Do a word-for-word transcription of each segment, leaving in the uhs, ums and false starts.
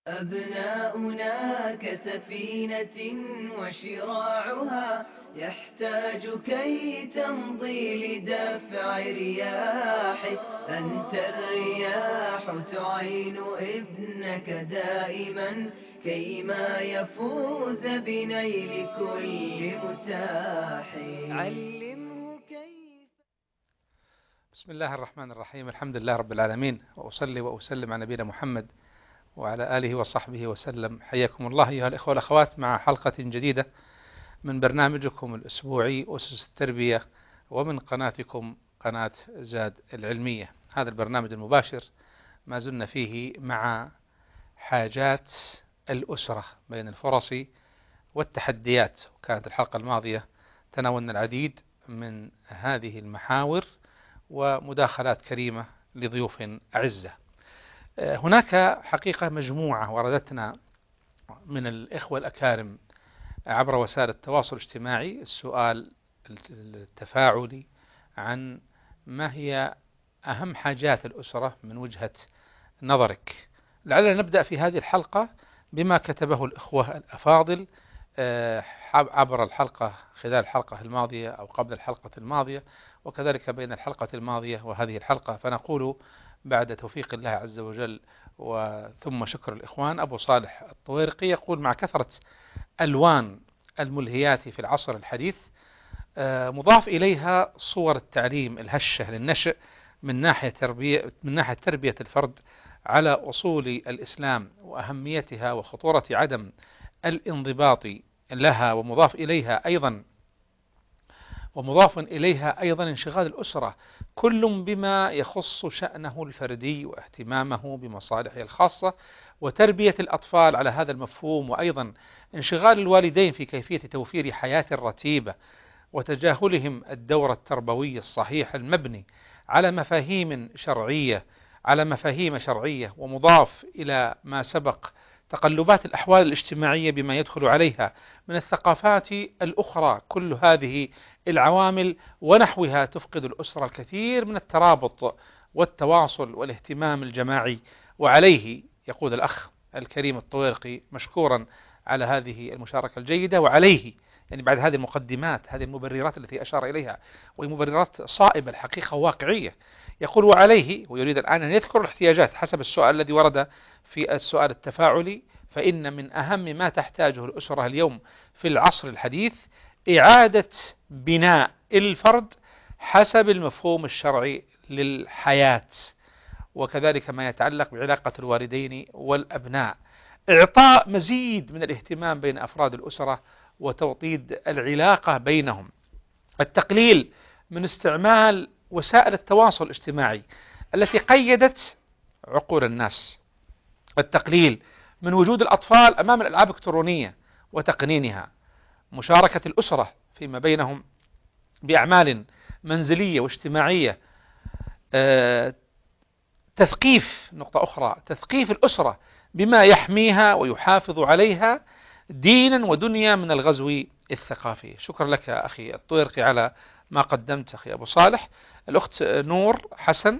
أبناؤنا كسفينة وشراعها يحتاج كي تمضي لدفع رياحه. أنت الرياح تعين ابنك دائما كيما يفوز بنيل كل متاح. علمه كيف. بسم الله الرحمن الرحيم. الحمد لله رب العالمين، وأصلي وأسلم على نبينا محمد وعلى آله وصحبه وسلم. حياكم الله أيها الإخوة والأخوات مع حلقة جديدة من برنامجكم الأسبوعي أسس التربية، ومن قناتكم قناة زاد العلمية. هذا البرنامج المباشر ما زلنا فيه مع حاجات الأسرة بين الفرص والتحديات، وكانت الحلقة الماضية تناولنا العديد من هذه المحاور ومداخلات كريمة لضيوف أعزة. هناك حقيقة مجموعة وردتنا من الإخوة الأكارم عبر وسائل التواصل الاجتماعي، السؤال التفاعلي عن ما هي أهم حاجات الأسرة من وجهة نظرك. لعلنا نبدأ في هذه الحلقة بما كتبه الإخوة الأفاضل عبر الحلقة خلال الحلقة الماضية أو قبل الحلقة الماضية، وكذلك بين الحلقة الماضية وهذه الحلقة. فنقول بعد توفيق الله عز وجل وثم شكر الإخوان، أبو صالح الطويرقي يقول: مع كثرة ألوان الملهيات في العصر الحديث، مضاف إليها صور التعليم الهشة للنشء من ناحية تربية من ناحية تربية الفرد على أصول الإسلام وأهميتها وخطورة عدم الانضباط لها، ومضاف إليها أيضا ومضاف إليها أيضا انشغال الأسرة كل بما يخص شأنه الفردي واهتمامه بمصالحه الخاصة وتربية الأطفال على هذا المفهوم، وأيضا انشغال الوالدين في كيفية توفير حياة رتيبة وتجاهلهم الدور التربوي الصحيح المبني على مفاهيم شرعية على مفاهيم شرعية ومضاف إلى ما سبق تقلبات الأحوال الاجتماعية بما يدخل عليها من الثقافات الأخرى. كل هذه العوامل ونحوها تفقد الأسرة الكثير من الترابط والتواصل والاهتمام الجماعي. وعليه يقول الأخ الكريم الطويرقي مشكورا على هذه المشاركة الجيدة، وعليه يعني بعد هذه المقدمات، هذه المبررات التي أشار إليها وهي مبررات صائبة الحقيقة واقعية، يقول: وعليه، ويريد الآن أن يذكر الاحتياجات حسب السؤال الذي ورد في السؤال التفاعلي. فإن من أهم ما تحتاجه الأسرة اليوم في العصر الحديث إعادة بناء الفرد حسب المفهوم الشرعي للحياة، وكذلك ما يتعلق بعلاقة الوالدين والأبناء، إعطاء مزيد من الاهتمام بين أفراد الأسرة وتوطيد العلاقة بينهم، التقليل من استعمال وسائل التواصل الاجتماعي التي قيدت عقول الناس، التقليل من وجود الأطفال أمام الألعاب الإلكترونية وتقنينها، مشاركة الأسرة فيما بينهم بأعمال منزلية واجتماعية، آه، تثقيف نقطة أخرى تثقيف الأسرة بما يحميها ويحافظ عليها دينا ودنيا من الغزو الثقافي. شكرا لك أخي الطويرقي على ما قدمت أخي أبو صالح. الأخت نور حسن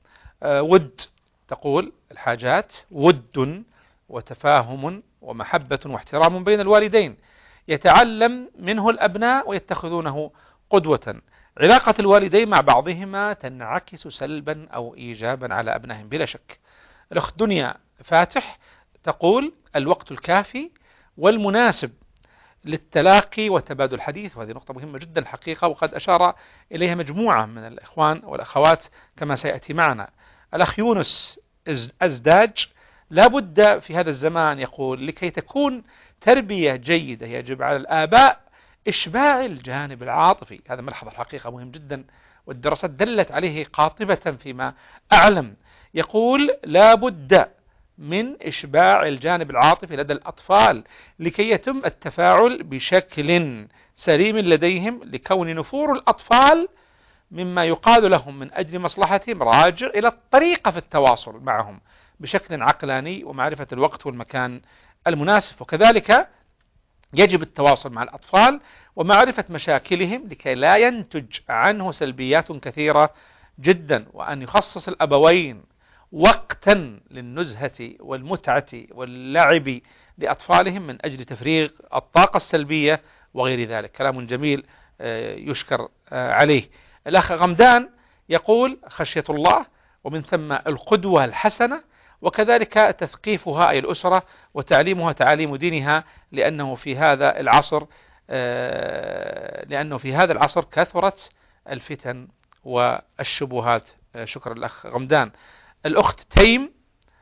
ود تقول: الحاجات ود وتفاهم ومحبة واحترام بين الوالدين يتعلم منه الأبناء ويتخذونه قدوة. علاقة الوالدين مع بعضهما تنعكس سلبا أو إيجابا على أبنائهم بلا شك. الأخت دنيا فاتح تقول: الوقت الكافي والمناسب للتلاقي وتبادل الحديث، وهذه نقطة مهمة جدا الحقيقة، وقد أشار إليها مجموعة من الإخوان والأخوات كما سيأتي معنا. الأخ يونس أزداج: لا بد في هذا الزمان، يقول، لكي تكون تربية جيدة يجب على الآباء إشباع الجانب العاطفي. هذا ملحظ الحقيقة مهم جدا، والدراسات دلت عليه قاطبة فيما أعلم. يقول: لا بد من إشباع الجانب العاطفي لدى الأطفال لكي يتم التفاعل بشكل سليم لديهم، لكون نفور الأطفال مما يقال لهم من أجل مصلحتهم راجع إلى الطريقة في التواصل معهم بشكل عقلاني ومعرفة الوقت والمكان المناسب. وكذلك يجب التواصل مع الأطفال ومعرفة مشاكلهم لكي لا ينتج عنه سلبيات كثيرة جدا، وأن يخصص الأبوين وقتا للنزهة والمتعة واللعب لأطفالهم من أجل تفريغ الطاقة السلبية وغير ذلك. كلام جميل يشكر عليه. الأخ غمدان يقول خشية الله، ومن ثم القدوة الحسنة، وكذلك تثقيفها أي الأسرة وتعليمها تعاليم دينها، لأنه في هذا العصر لأنه في هذا العصر كثرت الفتن والشبهات. شكرا الأخ غمدان. الأخت تيم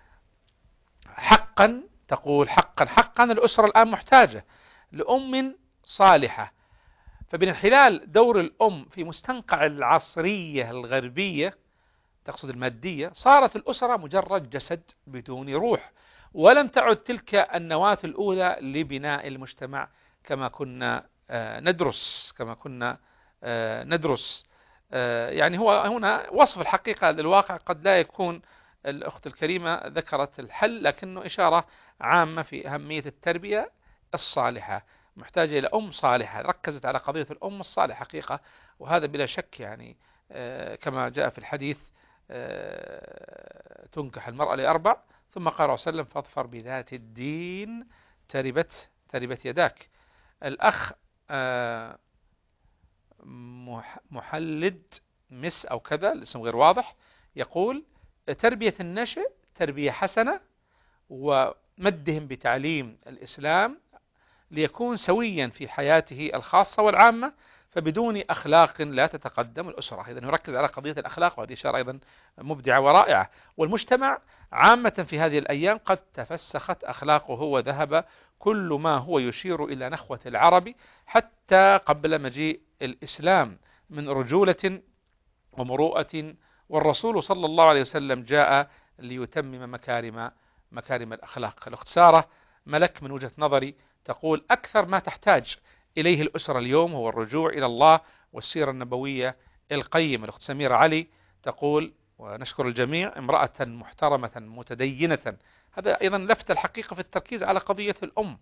حقا تقول حقا حقا الأسرة الآن محتاجة لأم صالحة، فمن خلال دور الأم في مستنقع العصرية الغربية تقصد المادية، صارت الأسرة مجرد جسد بدون روح، ولم تعد تلك النواة الأولى لبناء المجتمع كما كنا ندرس كما كنا ندرس يعني هو هنا وصف الحقيقة للواقع قد لا يكون الأخت الكريمة ذكرت الحل، لكنه إشارة عامة في أهمية التربية الصالحة. محتاجة إلى أم صالحة، ركزت على قضية الأم الصالحة حقيقة، وهذا بلا شك يعني كما جاء في الحديث تنكح المرأة لأربع، ثم قال صلى الله عليه وسلم فاظفر بذات الدين تربت تربت يداك. الأخ محلد مس أو كذا الاسم غير واضح يقول تربية النشء تربية حسنة، ومدهم بتعليم الإسلام ليكون سويا في حياته الخاصة والعامة، فبدون أخلاق لا تتقدم الأسرة. إذن يركز على قضية الأخلاق، وهذه إشارة أيضا مبدعة ورائعة. والمجتمع عامة في هذه الأيام قد تفسخت أخلاقه وذهب كل ما هو يشير إلى نخوة العرب حتى قبل مجيء الإسلام من رجولة ومروءة، والرسول صلى الله عليه وسلم جاء ليتمم مكارم مكارم الأخلاق. الأخت سارة ملك من وجهة نظري تقول أكثر ما تحتاج إليه الأسرة اليوم هو الرجوع إلى الله والسيرة النبوية القيمة. الأخت سميرة علي تقول ونشكر الجميع امرأة محترمة متدينة. هذا أيضا لفت الحقيقة في التركيز على قضية الأم،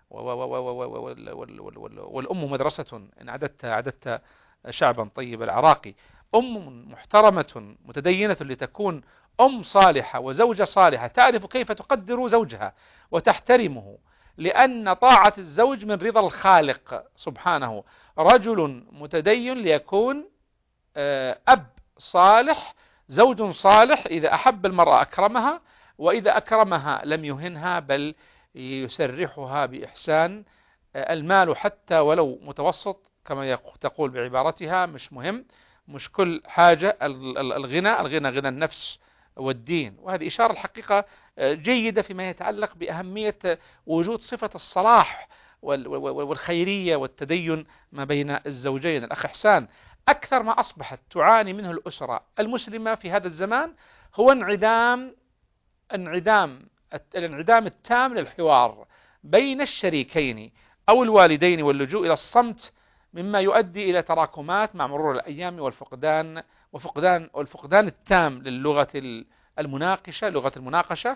والأم مدرسة إن عددت عددت شعبا طيب العراقي. أم محترمة متدينة لتكون أم صالحة وزوجة صالحة تعرف كيف تقدر زوجها وتحترمه، لأن طاعة الزوج من رضا الخالق سبحانه. رجل متدين ليكون أب صالح، زوج صالح إذا أحب المرأة أكرمها، وإذا أكرمها لم يهنها بل يسرحها بإحسان. المال حتى ولو متوسط كما تقول بعبارتها مش مهم، مش كل حاجة. الغنى الغنى غنى النفس والدين، وهذه إشارة الحقيقة جيدة فيما يتعلق بأهمية وجود صفة الصلاح والخيرية والتدين ما بين الزوجين. الأخ إحسان أكثر ما أصبحت تعاني منه الأسرة المسلمة في هذا الزمان هو انعدام انعدام الانعدام التام للحوار بين الشريكين أو الوالدين واللجوء إلى الصمت، مما يؤدي إلى تراكمات مع مرور الأيام والفقدان وفقدان والفقدان التام للغة المناقشة لغة المناقشة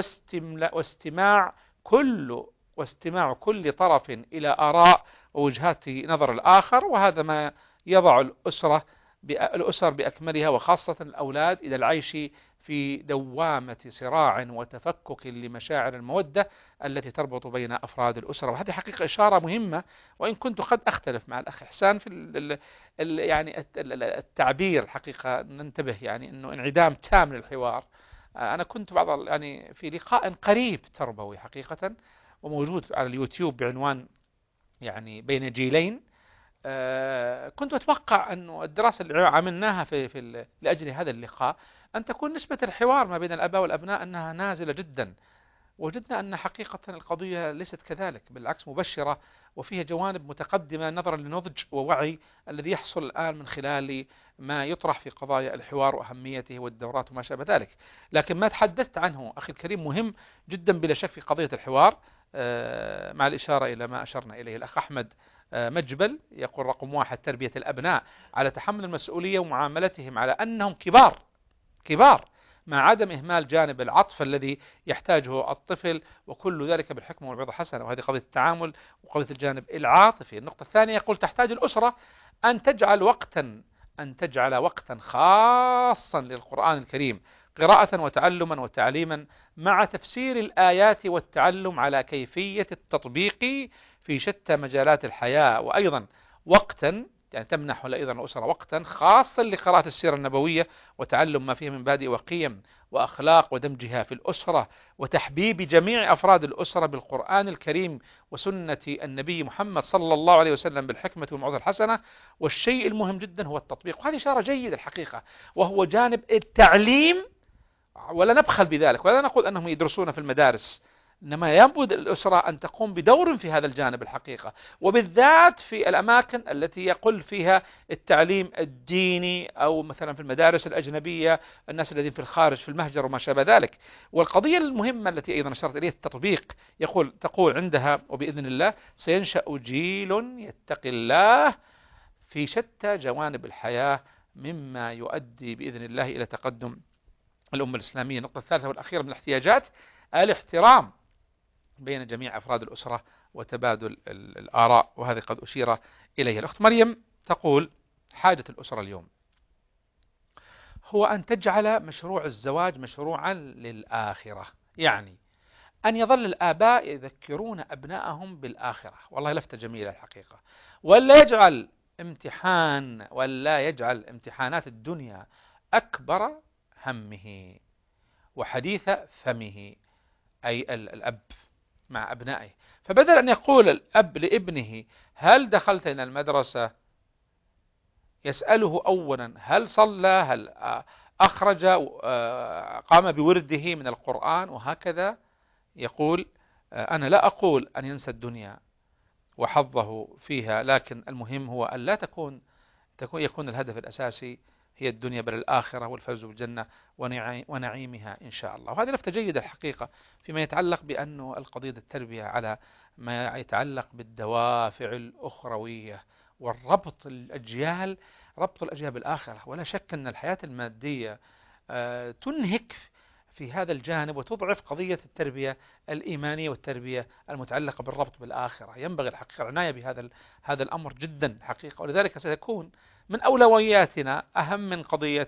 واستماع كل واستماع كل طرف إلى آراء ووجهات نظر الآخر. وهذا ما يضع الأسرة الأسر بأكملها وخاصة الأولاد إلى العيش في دوامة صراع وتفكك لمشاعر المودة التي تربط بين أفراد الأسرة. وهذه حقيقة إشارة مهمة، وإن كنت قد أختلف مع الأخ إحسان في ال ال يعني التعبير حقيقة ننتبه يعني أنه انعدام تام للحوار. أنا كنت بعض يعني في لقاء قريب تربوي حقيقة وموجود على اليوتيوب بعنوان يعني بين جيلين. آه كنت أتوقع أنه الدراسة اللي عملناها في, في لأجل هذا اللقاء أن تكون نسبة الحوار ما بين الآباء والأبناء أنها نازلة جدا. وجدنا أن حقيقة القضية ليست كذلك، بالعكس مبشرة وفيها جوانب متقدمة نظرا لنضج ووعي الذي يحصل الآن من خلال ما يطرح في قضايا الحوار وأهميته والدورات وما شابه ذلك. لكن ما تحدثت عنه أخي الكريم مهم جدا بلا شك في قضية الحوار، آه مع الإشارة إلى ما أشرنا إليه. الأخ أحمد مجبل يقول رقم واحد تربية الأبناء على تحمل المسؤولية ومعاملتهم على أنهم كبار كبار مع عدم إهمال جانب العطف الذي يحتاجه الطفل، وكل ذلك بالحكمة والعظة حسنة. وهذه قضية التعامل وقضية الجانب العاطفي. النقطة الثانية يقول تحتاج الأسرة أن تجعل وقتا أن تجعل وقتا خاصا للقرآن الكريم قراءة وتعلما وتعليما مع تفسير الآيات والتعلم على كيفية التطبيق في شتى مجالات الحياة، وأيضا وقتا يعني تمنح أيضا الأسرة وقتا خاصا لقراءة السيرة النبوية وتعلم ما فيها من مبادئ وقيم وأخلاق ودمجها في الأسرة وتحبيب جميع أفراد الأسرة بالقرآن الكريم وسنة النبي محمد صلى الله عليه وسلم بالحكمة والموعظة الحسنة. والشيء المهم جدا هو التطبيق، وهذه إشارة جيدة الحقيقة، وهو جانب التعليم، ولا نبخل بذلك ولا نقول أنهم يدرسون في المدارس، إنما ينبغي الأسرة أن تقوم بدور في هذا الجانب الحقيقة، وبالذات في الأماكن التي يقل فيها التعليم الديني، أو مثلا في المدارس الأجنبية، الناس الذين في الخارج في المهجر وما شابه ذلك. والقضية المهمة التي أيضا أشرت إليها التطبيق، يقول تقول عندها وبإذن الله سينشأ جيل يتقي الله في شتى جوانب الحياة، مما يؤدي بإذن الله إلى تقدم الأمة الإسلامية. النقطة الثالثة والأخيرة من الاحتياجات الاحترام بين جميع أفراد الأسرة وتبادل الآراء، وهذا قد أشير إليه. الأخت مريم تقول حاجة الأسرة اليوم هو أن تجعل مشروع الزواج مشروعا للآخرة، يعني أن يظل الآباء يذكرون أبنائهم بالآخرة، والله لفتة جميلة الحقيقة، ولا يجعل امتحان ولا يجعل امتحانات الدنيا أكبر همه وحديث فمه، أي الأب مع أبنائه. فبدل أن يقول الأب لابنه هل دخلت إلى المدرسة، يسأله أولا هل صلى، هل أخرج قام بورده من القرآن، وهكذا. يقول أنا لا أقول أن ينسى الدنيا وحظه فيها، لكن المهم هو أن لا تكون تكون يكون الهدف الأساسي هي الدنيا بل الآخرة والفوز بالجنة ونعيمها إن شاء الله. وهذه لفتة جيدة الحقيقة فيما يتعلق بأنه القضية التربية على ما يتعلق بالدوافع الأخروية والربط الأجيال، ربط الأجيال بالآخرة. ولا شك أن الحياة المادية تنهك في هذا الجانب وتضعف قضية التربية الإيمانية والتربية المتعلقة بالربط بالآخرة. ينبغي الحقيقة العناية بهذا هذا الأمر جدا الحقيقة، ولذلك سيكون من أولوياتنا أهم من قضية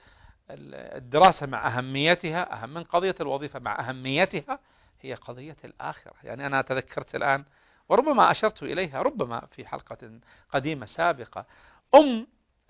الدراسة مع أهميتها، أهم من قضية الوظيفة مع أهميتها، هي قضية الآخرة. يعني أنا تذكرت الآن وربما أشرت إليها ربما في حلقة قديمة سابقة، أم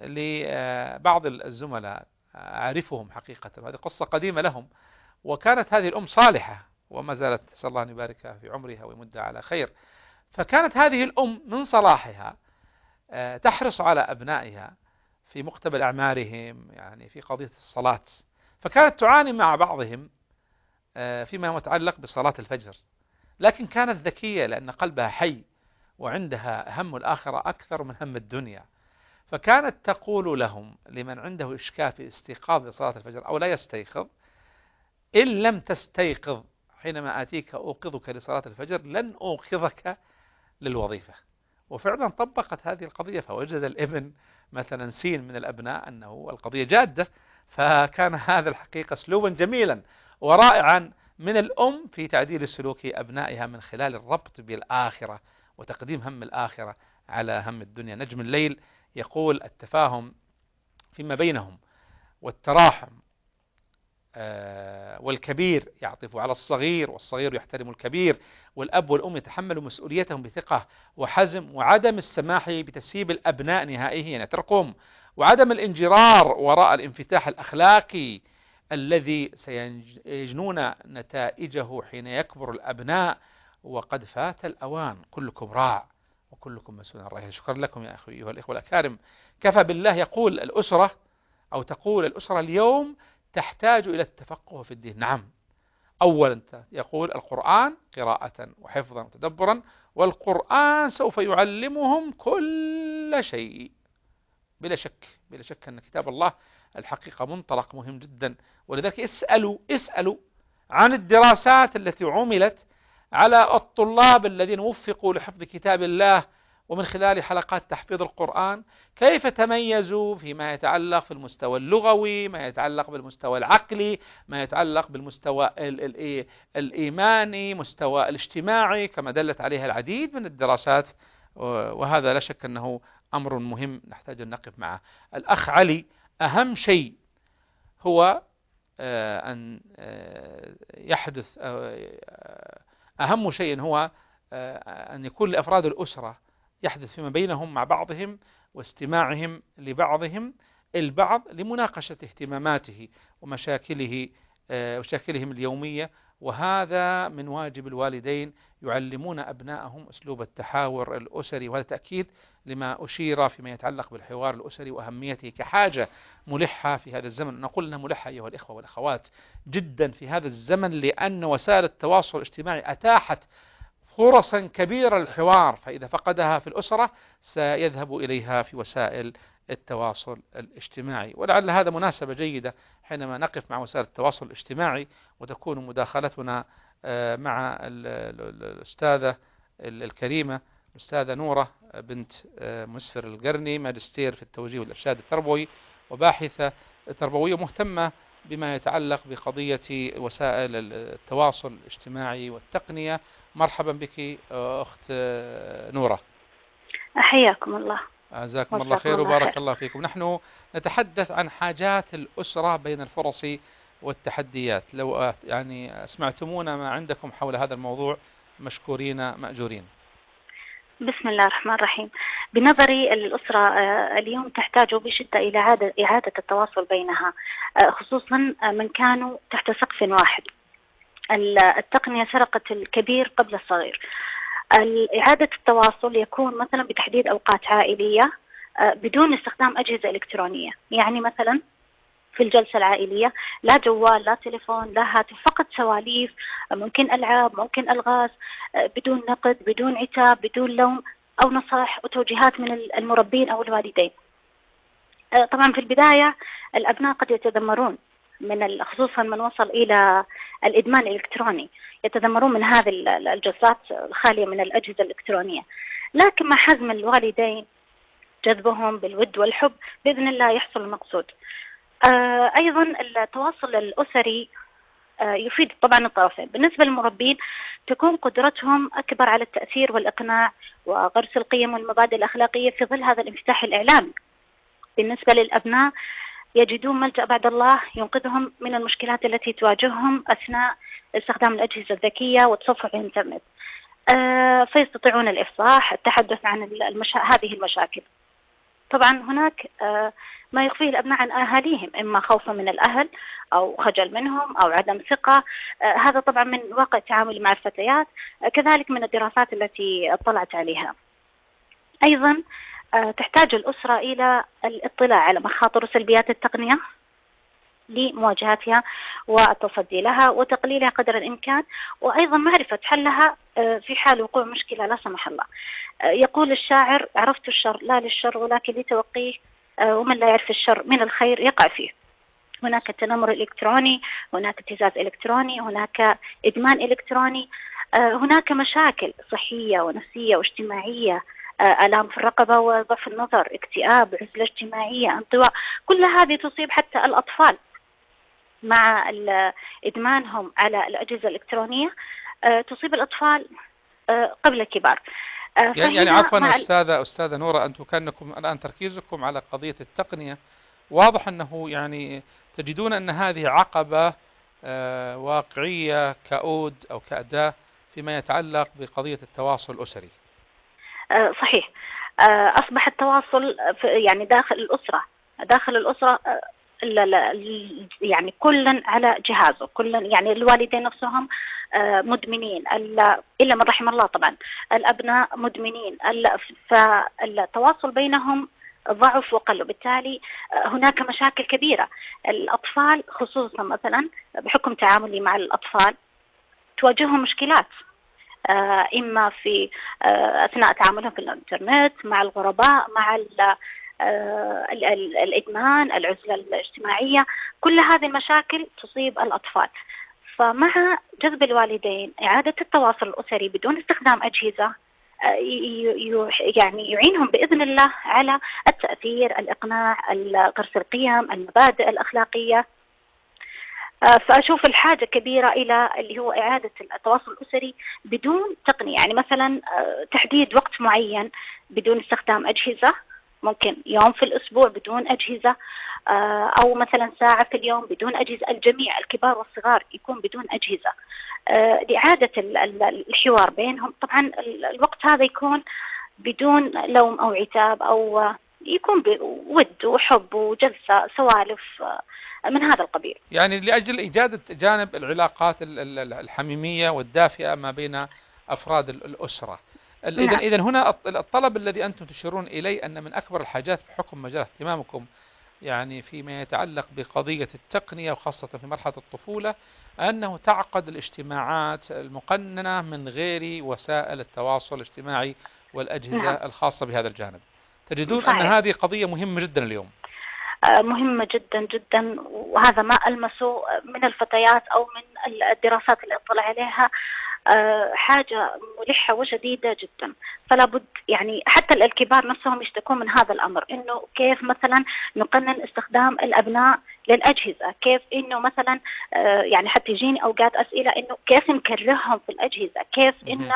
لبعض الزملاء أعرفهم حقيقة، وهذه قصة قديمة لهم، وكانت هذه الأم صالحة وما زالت، نسأل الله أن يبارك في عمرها ويمدها على خير. فكانت هذه الأم من صلاحها تحرص على أبنائها في مقتبل أعمارهم، يعني في قضية الصلاة، فكانت تعاني مع بعضهم فيما يتعلق بصلاة الفجر، لكن كانت ذكية لأن قلبها حي وعندها هم الآخرة أكثر من هم الدنيا. فكانت تقول لهم لمن عنده إشكال في استيقاظ لصلاة الفجر أو لا يستيقظ: إن لم تستيقظ حينما آتيك أوقظك لصلاة الفجر لن أوقظك للوظيفة. وفعلا طبقت هذه القضية، فوجد الابن مثلا سين من الأبناء أنه القضية جادة، فكان هذا الحقيقة أسلوبا جميلا ورائعا من الأم في تعديل سلوك أبنائها من خلال الربط بالآخرة وتقديم هم الآخرة على هم الدنيا. نجم الليل يقول التفاهم فيما بينهم والتراحم، والكبير يعطف على الصغير والصغير يحترم الكبير، والأب والأم يتحملوا مسؤوليتهم بثقة وحزم، وعدم السماح بتسييب الأبناء نهائيا يتركهم، وعدم الانجرار وراء الانفتاح الأخلاقي الذي سيجنون نتائجه حين يكبر الأبناء وقد فات الأوان. كلكم راع وكلكم مسؤول عن رعيته. شكرا لكم يا أخوي أيها الإخوة الأكارم. كفى بالله يقول الأسرة أو تقول الأسرة اليوم تحتاج إلى التفقه في الدين. نعم، أولا يقول القرآن قراءة وحفظا وتدبرا، والقرآن سوف يعلمهم كل شيء بلا شك. بلا شك أن كتاب الله الحقيقة منطلق مهم جدا، ولذلك اسألوا اسألوا عن الدراسات التي عملت على الطلاب الذين وفقوا لحفظ كتاب الله ومن خلال حلقات تحفيظ القرآن، كيف تميزوا فيما يتعلق في المستوى اللغوي، ما يتعلق بالمستوى العقلي، ما يتعلق بالمستوى الإيماني، مستوى الاجتماعي، كما دلت عليها العديد من الدراسات. وهذا لا شك أنه أمر مهم نحتاج أن نقف معه. الأخ علي، أهم شيء هو أن يحدث أهم شيء هو أن يكون لأفراد الأسرة يحدث فيما بينهم مع بعضهم واستماعهم لبعضهم البعض لمناقشة اهتماماته ومشاكله ومشاكلهم اليومية. وهذا من واجب الوالدين، يعلمون أبنائهم أسلوب التحاور الأسري، وهذا تأكيد لما أشير فيما يتعلق بالحوار الأسري وأهميته كحاجة ملحة في هذا الزمن. نقول أنها ملحة أيها الإخوة والأخوات جدا في هذا الزمن، لأن وسائل التواصل الاجتماعي أتاحت فرصا كبيرة للحوار، فإذا فقدها في الأسرة سيذهب إليها في وسائل التواصل الاجتماعي. ولعل هذا مناسبة جيدة حينما نقف مع وسائل التواصل الاجتماعي وتكون مداخلتنا مع الأستاذة الكريمة الأستاذة نورة بنت مسفر القرني، ماجستير في التوجيه والإرشاد التربوي وباحثة تربوية مهتمة بما يتعلق بقضية وسائل التواصل الاجتماعي والتقنية. مرحبا بك أخت نورة. حياكم الله. جزاكم الله خير وبارك الله فيكم. نحن نتحدث عن حاجات الأسرة بين الفرص والتحديات. لو يعني أسمعتمونا ما عندكم حول هذا الموضوع مشكورين مأجورين. بسم الله الرحمن الرحيم. بنظري الأسرة اليوم تحتاج بشدة إلى إعادة التواصل بينها، خصوصا من كانوا تحت سقف واحد. التقنية سرقت الكبير قبل الصغير. إعادة التواصل يكون مثلا بتحديد أوقات عائلية بدون استخدام أجهزة إلكترونية، يعني مثلا في الجلسة العائلية لا جوال لا تليفون لا هاتف، فقط سواليف، ممكن ألعاب، ممكن ألغاز، بدون نقد، بدون عتاب، بدون لوم أو نصائح وتوجيهات من المربين أو الوالدين. طبعا في البداية الأبناء قد يتذمرون من خصوصا من وصل إلى الإدمان الإلكتروني، يتذمرون من هذه الجلسات الخالية من الأجهزة الإلكترونية، لكن مع حزم الوالدين جذبهم بالود والحب بإذن الله يحصل المقصود. آه أيضا التواصل الأسري آه يفيد طبعا الطرفين. بالنسبة للمربين تكون قدرتهم أكبر على التأثير والإقناع وغرس القيم والمبادئ الأخلاقية في ظل هذا الانفتاح الإعلامي. بالنسبة للأبناء يجدون ملجأ بعد الله ينقذهم من المشكلات التي تواجههم أثناء استخدام الأجهزة الذكية وتصفح الإنترنت، آه فيستطيعون الإفصاح التحدث عن المشا... هذه المشاكل. طبعا هناك آه ما يخفيه الأبناء عن أهاليهم، إما خوفا من الأهل أو خجل منهم أو عدم ثقة. آه هذا طبعا من واقع التعامل مع الفتيات، آه كذلك من الدراسات التي اطلعت عليها. أيضا آه تحتاج الأسرة إلى الاطلاع على مخاطر وسلبيات التقنية لمواجهتها والتصدي لها وتقليلها قدر الإمكان، وأيضا معرفة حلها في حال وقوع مشكلة لا سمح الله. يقول الشاعر: عرفت الشر لا للشر ولكن لتوقيه، ومن لا يعرف الشر من الخير يقع فيه. هناك التنمر الإلكتروني، هناك ابتزاز إلكتروني، هناك إدمان إلكتروني، هناك مشاكل صحية ونفسية واجتماعية، آلام في الرقبة وضعف النظر، اكتئاب، عزلة اجتماعية، انطواء. كل هذه تصيب حتى الأطفال مع إدمانهم على الأجهزة الإلكترونية، تصيب الأطفال قبل الكبار. يعني, يعني عفوا أستاذة أستاذة نورة، أنتم كأنكم الآن تركيزكم على قضية التقنية، واضح أنه يعني تجدون أن هذه عقبة واقعية كأود أو كأداة فيما يتعلق بقضية التواصل الأسري. صحيح. أصبح التواصل يعني داخل الأسرة داخل الأسرة يعني كلا على جهازه، كلا يعني الوالدين نفسهم مدمنين، إلا من رحم الله طبعا، الأبناء مدمنين، فالتواصل بينهم ضعف وقل، وبالتالي هناك مشاكل كبيرة. الأطفال خصوصا مثلا بحكم تعاملي مع الأطفال تواجههم مشكلات، إما في أثناء تعاملهم في الإنترنت مع الغرباء، مع الإدمان، العزلة الاجتماعية، كل هذه المشاكل تصيب الأطفال. فمع جذب الوالدين إعادة التواصل الأسري بدون استخدام أجهزة يعني يعينهم بإذن الله على التأثير، الإقناع، غرس القيم، المبادئ الأخلاقية. فأشوف الحاجة كبيرة إلى اللي هو إعادة التواصل الأسري بدون تقنية، يعني مثلا تحديد وقت معين بدون استخدام أجهزة، ممكن يوم في الأسبوع بدون أجهزة، أو مثلا ساعة في اليوم بدون أجهزة. الجميع الكبار والصغار يكون بدون أجهزة لإعادة الحوار بينهم. طبعا الوقت هذا يكون بدون لوم أو عتاب، أو يكون بود وحب وجلسة سوالف من هذا القبيل. يعني لأجل إيجاد جانب العلاقات الحميمية والدافئة ما بين أفراد الأسرة. إذن نعم. إذن هنا الطلب الذي أنتم تشيرون إليه أن من أكبر الحاجات بحكم مجال اهتمامكم يعني فيما يتعلق بقضية التقنية وخاصة في مرحلة الطفولة، أنه تعقد الاجتماعات المقننة من غير وسائل التواصل الاجتماعي والأجهزة نعم. الخاصة بهذا الجانب. تجدون صحيح. أن هذه قضية مهمة جدا اليوم. مهمة جدا جدا، وهذا ما ألمسه من الفتيات أو من الدراسات اللي أطلع عليها، حاجة ملحة وشديدة جدا. فلا بد يعني حتى الكبار نفسهم يشتكون من هذا الأمر، إنه كيف مثلا نقنن استخدام الأبناء للأجهزة، كيف إنه مثلا يعني حتى يجيني أوقات أسئلة إنه كيف نكرههم في الأجهزة، كيف إنه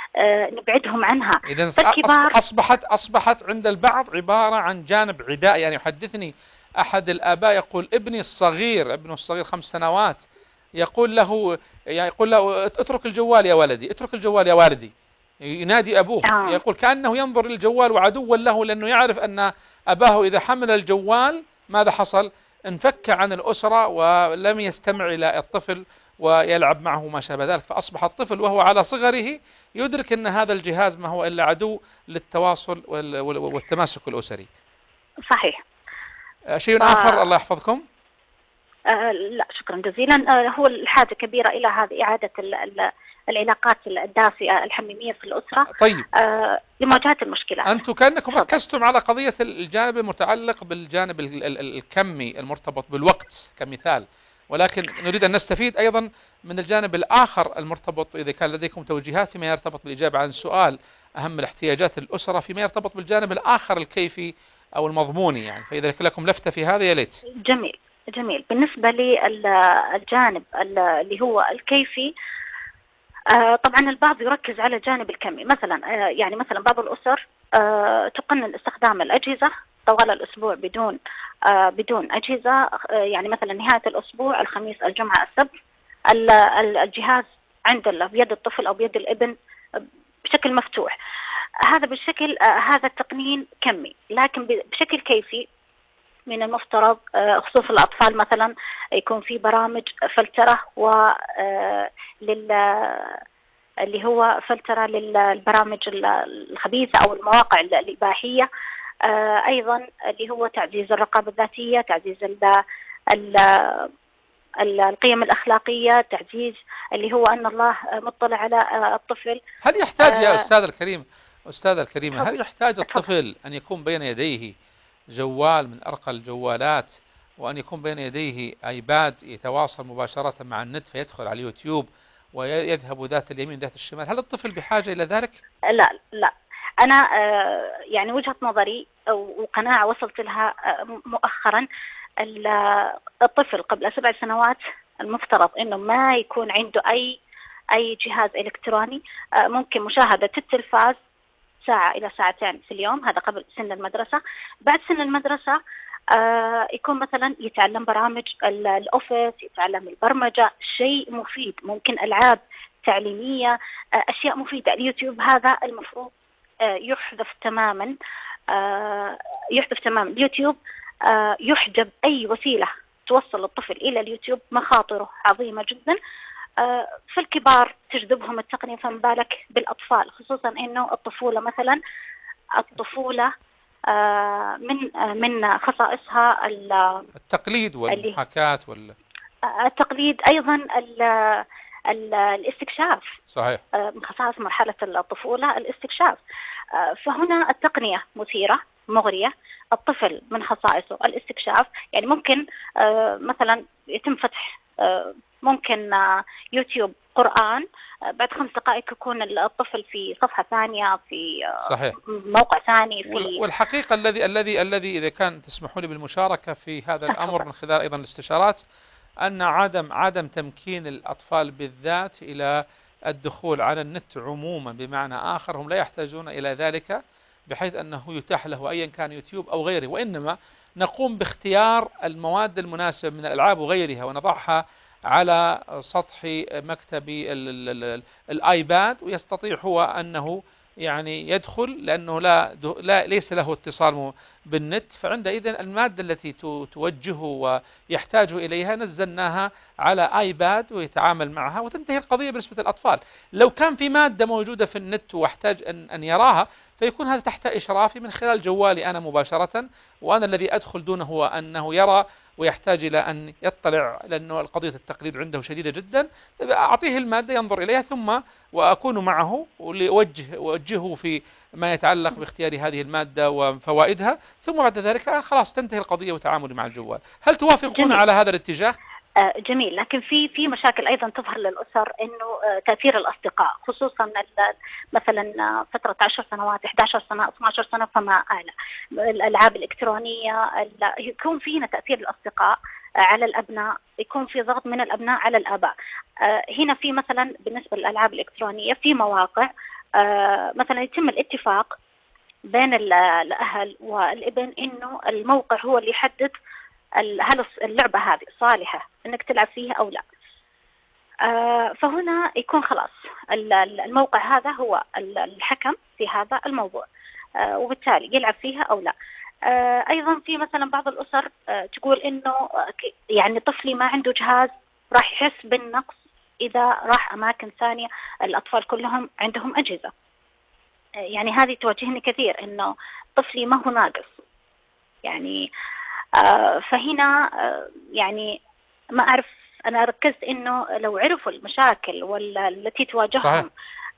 نبعدهم عنها. إذن أصبحت أصبحت عند البعض عبارة عن جانب عدائي. يعني يحدثني أحد الآباء يقول ابني الصغير ابنه الصغير خمس سنوات يقول له يقول له اترك الجوال يا ولدي، اترك الجوال يا والدي، ينادي أبوه. آه. يقول كأنه ينظر للجوال وعدوا له، لأنه يعرف أن أباه إذا حمل الجوال ماذا حصل؟ انفك عن الأسرة ولم يستمع إلى الطفل ويلعب معه ما شابه ذلك. فأصبح الطفل وهو على صغره يدرك أن هذا الجهاز ما هو إلا عدو للتواصل والتماسك الأسري. صحيح. شيء ف... آخر الله يحفظكم. آه لا شكرا جزيلا. آه هو الحاجة كبيرة إلى هذه إعادة ال ال العلاقات الدافئة الحميمية في الأسرة. طيب. آه لمواجهة المشكلات. أنتم كأنكم ركزتم على قضية الجانب المتعلق بالجانب ال ال الكمي المرتبط بالوقت كمثال، ولكن نريد أن نستفيد أيضا من الجانب الآخر المرتبط، إذا كان لديكم توجيهات فيما يرتبط بالإجابة عن سؤال أهم الاحتياجات الأسرة فيما يرتبط بالجانب الآخر الكيفي أو المضموني يعني. فإذا لكم لفتة في هذا يا ليت. جميل جميل. بالنسبة للجانب اللي هو الكيفي، آه طبعا البعض يركز على الجانب الكمي. مثلا آه يعني مثلا بعض الأسر آه تقنن استخدام الأجهزة طوال الأسبوع بدون آه بدون أجهزة. آه يعني مثلا نهاية الأسبوع الخميس الجمعة السبت الجهاز عند بيد الطفل أو بيد الابن بشكل مفتوح. هذا بالشكل آه هذا التقنين كمي. لكن بشكل كيفي من المفترض خصوصا الأطفال مثلا يكون في برامج فلترة و لل اللي هو فلترة للبرامج الخبيثة أو المواقع الإباحية. أيضا اللي هو تعزيز الرقابة الذاتية، تعزيز ال ال القيم الأخلاقية، تعزيز اللي هو أن الله مطلع على الطفل. هل يحتاج يا أستاذ الكريم أستاذ الكريمة هل يحتاج الطفل أن يكون بين يديه جوال من أرقى الجوالات، وأن يكون بين يديه ايباد يتواصل مباشرة مع النت فيدخل على اليوتيوب ويذهب ذات اليمين ذات الشمال؟ هل الطفل بحاجة إلى ذلك؟ لا لا. أنا يعني وجهة نظري وقناعة وصلت لها مؤخرا، الطفل قبل سبع سنوات المفترض إنه ما يكون عنده أي أي جهاز إلكتروني. ممكن مشاهدة التلفاز ساعة إلى ساعتين في اليوم، هذا قبل سن المدرسة. بعد سن المدرسة آه يكون مثلا يتعلم برامج الأوفيس، يتعلم البرمجة، شيء مفيد، ممكن ألعاب تعليمية، آه أشياء مفيدة. اليوتيوب هذا المفروض آه يحذف تماما، آه يحذف تماما. اليوتيوب آه يحجب أي وسيلة توصل الطفل إلى اليوتيوب، مخاطره عظيمة جدا. في الكبار تجذبهم التقنية، فما بالك بالأطفال، خصوصا إنه الطفولة مثلا الطفولة من من خصائصها التقليد والمحاكاة وال التقليد، أيضا ال ال الاستكشاف. صحيح. من خصائص مرحلة الطفولة الاستكشاف. فهنا التقنية مثيرة مغرية، الطفل من خصائصه الاستكشاف. يعني ممكن مثلا يتم فتح ممكن يوتيوب قرآن، بعد خمس دقائق يكون الطفل في صفحة ثانية، في صحيح. موقع ثاني. في والحقيقة الذي الذي الذي إذا كان تسمحوا لي بالمشاركة في هذا الأمر من خلال أيضا الاستشارات، أن عدم عدم تمكين الأطفال بالذات إلى الدخول على النت عموما، بمعنى آخر هم لا يحتاجون إلى ذلك، بحيث أنه يتاح له أيا كان يوتيوب أو غيره، وإنما نقوم باختيار المواد المناسبة من الألعاب وغيرها ونضعها على سطح مكتب الآيباد، ويستطيع هو أنه يعني يدخل، لأنه لا, لا ليس له اتصال بالنت، فعندئذ المادة التي توجهه ويحتاج إليها نزلناها على آيباد ويتعامل معها وتنتهي القضية بالنسبة للأطفال. لو كان في مادة موجودة في النت واحتاج أن, أن يراها، فيكون هذا تحت إشرافي من خلال جوالي أنا مباشرة، وأنا الذي أدخل دونه هو أنه يرى ويحتاج إلى أن يطلع، لأنه القضية التقليد عنده شديدة جدا. أعطيه المادة ينظر إليها، ثم وأكون معه ولأوجه أوجهه في ما يتعلق باختيار هذه المادة وفوائدها، ثم بعد ذلك خلاص تنتهي القضية وتعامل مع الجوال. هل توافقون على هذا الاتجاه؟ جميل. لكن في في مشاكل أيضا تظهر للأسر، إنه تأثير الأصدقاء، خصوصا مثلا فترة عشر سنوات إحدى عشرة سنة اثنتي عشرة سنة فما أعلى، الألعاب الإلكترونية، يكون فينا تأثير الأصدقاء على الأبناء، يكون في ضغط من الأبناء على الآباء. هنا في مثلا بالنسبة للألعاب الإلكترونية في مواقع مثلا يتم الاتفاق بين الأهل والابن إنه الموقع هو اللي يحدد هل اللعبة هذه صالحة انك تلعب فيها او لا. آه فهنا يكون خلاص الموقع هذا هو الحكم في هذا الموضوع، آه وبالتالي يلعب فيها او لا. آه ايضا في مثلا بعض الاسر آه تقول انه يعني طفلي ما عنده جهاز راح يحس بالنقص اذا راح اماكن ثانية الاطفال كلهم عندهم اجهزة. آه يعني هذه تواجهني كثير، انه طفلي ما هو ناقص يعني. آه فهنا آه يعني ما أعرف، أنا ركزت إنه لو عرفوا المشاكل والتي تواجههم،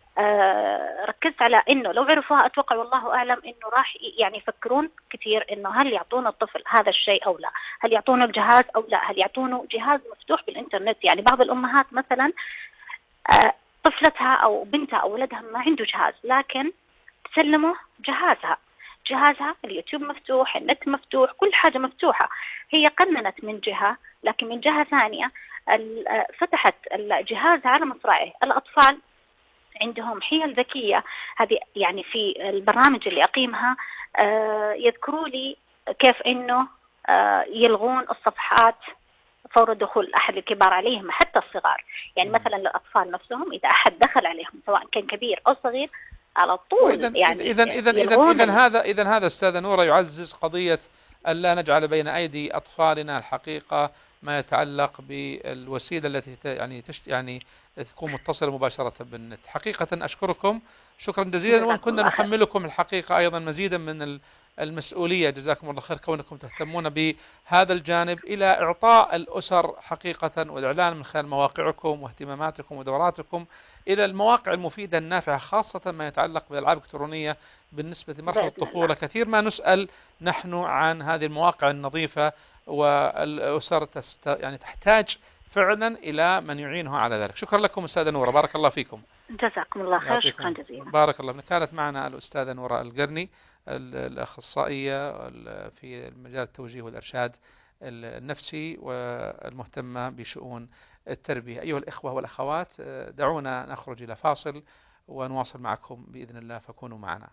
آه ركزت على إنه لو عرفوها أتوقع والله أعلم إنه راح يعني يفكرون كثير إنه هل يعطون الطفل هذا الشيء أو لا، هل يعطونه الجهاز أو لا، هل يعطونه جهاز مفتوح بالإنترنت. يعني بعض الأمهات مثلا آه طفلتها أو بنتها أو ولدها ما عنده جهاز، لكن تسلمه جهازها جهازها اليوتيوب مفتوح، النت مفتوح، كل حاجة مفتوحة. هي قننت من جهة، لكن من جهة ثانية فتحت الجهاز على مصراعيه. الأطفال عندهم حيل ذكية هذه، يعني في البرامج اللي أقيمها يذكروا لي كيف إنه يلغون الصفحات فور دخول أحد الكبار عليهم حتى الصغار. يعني مثلا الأطفال نفسهم إذا أحد دخل عليهم سواء كان كبير أو صغير على طول إذن يعني إذن إذن إذن إذن هذا إذن هذا أستاذة نورة يعزز قضية ألا نجعل بين أيدي أطفالنا الحقيقة ما يتعلق بالوسيلة التي يعني تشت يعني تكون متصلة مباشرة بالنت. حقيقة أشكركم شكرا جزيلا، وإن كنا نحملكم الحقيقة أيضا مزيدا من المسؤولية، جزاكم الله خير كونكم تهتمون بهذا الجانب، إلى إعطاء الأسر حقيقة والإعلان من خلال مواقعكم واهتماماتكم ودوراتكم إلى المواقع المفيدة النافعة، خاصة ما يتعلق بالألعاب الإلكترونية بالنسبة لمرحلة الطفولة. كثير ما نسأل نحن عن هذه المواقع النظيفة، والأسر تست يعني تحتاج فعلا إلى من يعينها على ذلك. شكرا لكم أستاذة نورة، بارك الله فيكم. جزاكم الله خير، شكرا جزيلا. بارك الله. كانت معنا الأستاذة نورة القرني الأخصائية في مجال التوجيه والإرشاد النفسي والمهتمة بشؤون التربية. أيها الإخوة والأخوات، دعونا نخرج إلى فاصل ونواصل معكم بإذن الله، فكونوا معنا.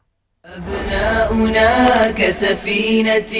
أبناؤنا كسفينة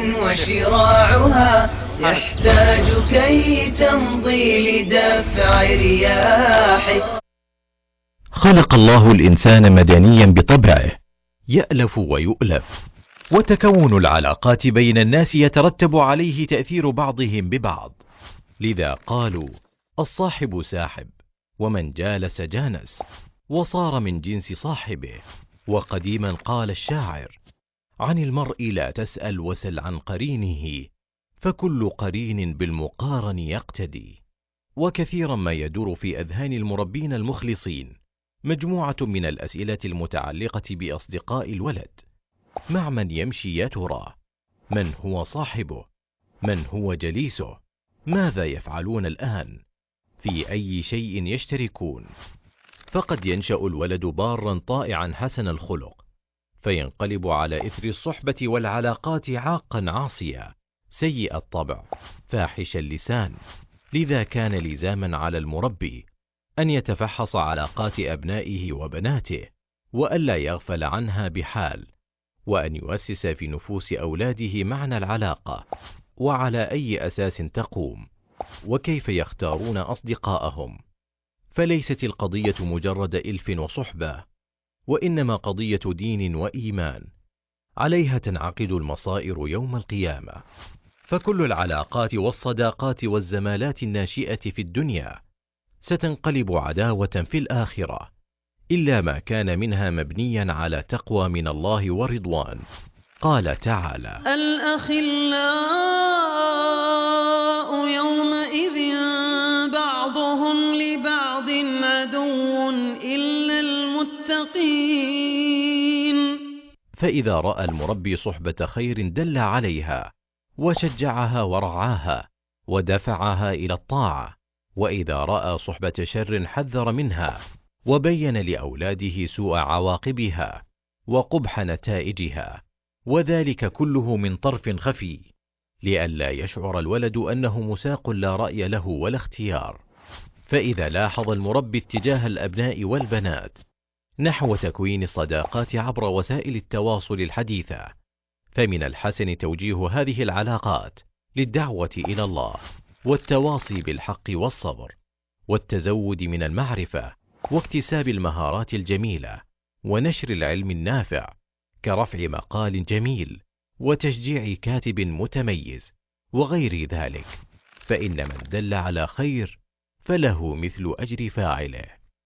وشراعها يحتاج كي تمضي لدفع رياح. خلق الله الإنسان مدنيا بطبعه، يألف ويؤلف، وتكون العلاقات بين الناس يترتب عليه تأثير بعضهم ببعض. لذا قالوا الصاحب ساحب، ومن جالس جانس، وصار من جنس صاحبه. وقديما قال الشاعر: عن المرء لا تسأل وسل عن قرينه، فكل قرين بالمقارن يقتدي. وكثيرا ما يدور في أذهان المربين المخلصين مجموعة من الأسئلة المتعلقة بأصدقاء الولد: مع من يمشي يا ترى؟ من هو صاحبه؟ من هو جليسه؟ ماذا يفعلون الآن؟ في أي شيء يشتركون؟ فقد ينشأ الولد بارا طائعا حسن الخلق، فينقلب على إثر الصحبة والعلاقات عاقا عاصيا سيء الطبع فاحش اللسان. لذا كان لزاما على المربي أن يتفحص علاقات أبنائه وبناته، وألا يغفل عنها بحال، وأن يؤسس في نفوس أولاده معنى العلاقة، وعلى أي أساس تقوم، وكيف يختارون أصدقاءهم. فليست القضية مجرد إلف وصحبة، وإنما قضية دين وإيمان، عليها تنعقد المصائر يوم القيامة. فكل العلاقات والصداقات والزمالات الناشئة في الدنيا ستنقلب عداوة في الآخرة، إلا ما كان منها مبنيا على تقوى من الله ورضوان. قال تعالى: الأخلاء يومئذ بعضهم لبعض عدو إلا المتقين. فإذا رأى المربي صحبة خير دل عليها، وشجعها ورعاها، ودفعها إلى الطاعة، وإذا رأى صحبة شر حذر منها، وبين لأولاده سوء عواقبها وقبح نتائجها، وذلك كله من طرف خفي، لئلا يشعر الولد أنه مساق لا رأي له ولا اختيار. فإذا لاحظ المربي اتجاه الأبناء والبنات نحو تكوين الصداقات عبر وسائل التواصل الحديثة، فمن الحسن توجيه هذه العلاقات للدعوة إلى الله، والتواصي بالحق والصبر، والتزود من المعرفة، واكتساب المهارات الجميلة، ونشر العلم النافع، كرفع مقال جميل، وتشجيع كاتب متميز، وغير ذلك. فإن من دل على خير فله مثل أجر فاعله.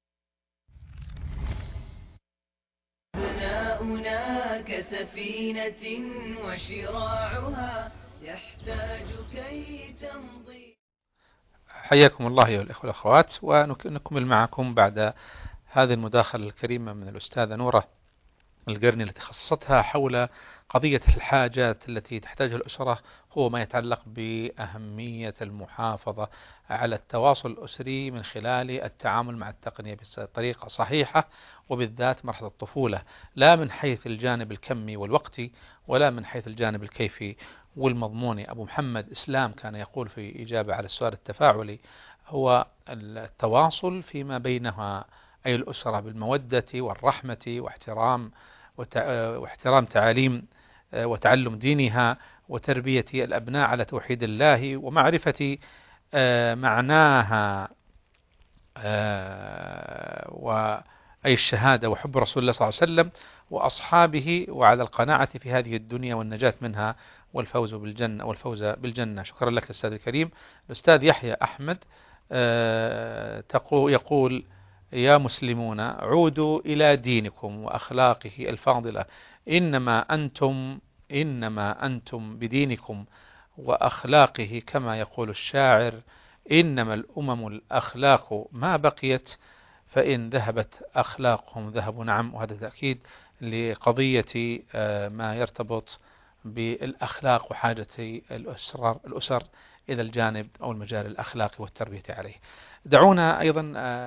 أبناؤنا كسفينة وشراعها يحتاج كي تمضي. حياكم الله أيها الإخوة والأخوات، ونكمل معكم بعد هذه المداخلة الكريمة من الأستاذة نورة القرني التي خصصتها حول قضية الحاجات التي تحتاجها الأسرة، هو ما يتعلق بأهمية المحافظة على التواصل الأسري من خلال التعامل مع التقنية بطريقة صحيحة، وبالذات مرحلة الطفولة، لا من حيث الجانب الكمي والوقتي ولا من حيث الجانب الكيفي والمضموني. أبو محمد إسلام كان يقول في إجابة على السؤال التفاعلي: هو التواصل فيما بينها أي الأسرة بالمودة والرحمة واحترام واحترام تعاليم وتعلم دينها، وتربية الأبناء على توحيد الله ومعرفة معناها وأي الشهادة وحب رسول الله صلى الله عليه وسلم وأصحابه، وعلى القناعة في هذه الدنيا والنجاة منها والفوز بالجنة والفوز بالجنة. شكرا لك أستاذ الكريم. الأستاذ يحيى أحمد يقول: يا مسلمون عودوا إلى دينكم وأخلاقه الفاضلة، إنما أنتم إنما أنتم بدينكم وأخلاقه، كما يقول الشاعر: إنما الأمم الأخلاق ما بقيت، فإن ذهبت أخلاقهم ذهبوا. نعم، وهذا تأكيد لقضية ما يرتبط بالأخلاق وحاجة الأسر, الأسر إلى الجانب أو المجال الأخلاقي والتربية عليه. دعونا أيضا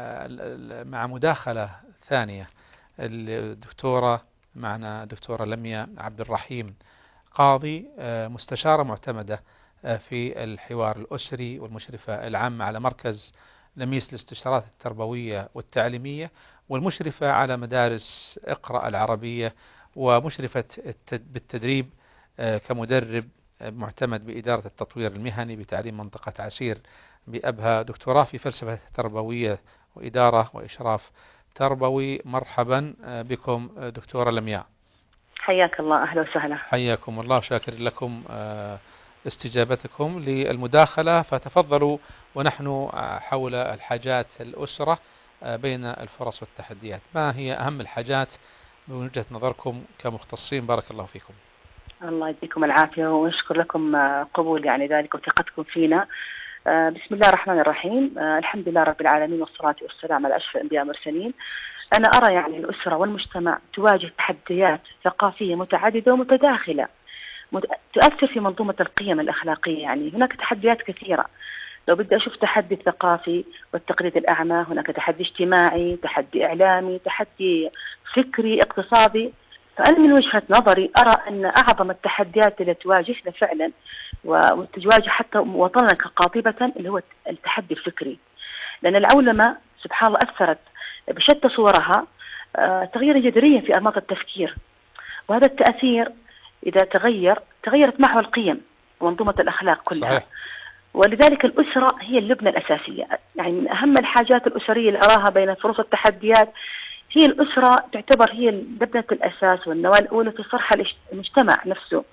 مع مداخلة ثانية. الدكتورة معنا دكتورة لميا عبد الرحيم، قاضي مستشارة معتمدة في الحوار الأسري والمشرفة العامة على مركز لميس للاستشارات التربوية والتعليمية، والمشرفة على مدارس اقرأ العربية، ومشرفة بالتدريب كمدرب معتمد بإدارة التطوير المهني بتعليم منطقة عسير بأبها، دكتوراه في فلسفة تربوية وإدارة وإشراف تربوي. مرحبا بكم دكتورة لمياء. حياك الله، أهلا وسهلا. حياكم الله، شاكر لكم استجابتكم للمداخلة، فتفضلوا. ونحن حول الحاجات الأسرة بين الفرص والتحديات، ما هي أهم الحاجات من وجهة نظركم كمختصين؟ بارك الله فيكم. الله يديكم العافية، ونشكر لكم قبول يعني ذلك وثقتكم فينا. بسم الله الرحمن الرحيم. الحمد لله رب العالمين، والصلاة والسلام على أشرف الأنبياء والمرسلين. أنا أرى يعني الأسرة والمجتمع تواجه تحديات ثقافية متعددة ومتداخلة تؤثر في منظومة القيم الأخلاقية. يعني هناك تحديات كثيرة. لو بدي أشوف تحدي الثقافي والتقليد الأعمى، هناك تحدي اجتماعي، تحدي إعلامي، تحدي فكري، اقتصادي. فأنا من وجهة نظري أرى أن أعظم التحديات التي تواجهنا فعلا وتواجه حتى وطننا كقاطبة اللي هو التحدي الفكري، لأن العولمة سبحان الله أثرت بشتى صورها تغييرا جذريا في أنماط التفكير، وهذا التأثير إذا تغير تغيرت معه القيم ومنظومة الأخلاق كلها. صحيح. ولذلك الأسرة هي اللبنة الأساسية. يعني من أهم الحاجات الأسرية اللي أراها بين فرص التحديات هي الأسرة، تعتبر هي لبنة الأساس والنواة الأولى في صرح المجتمع نفسه.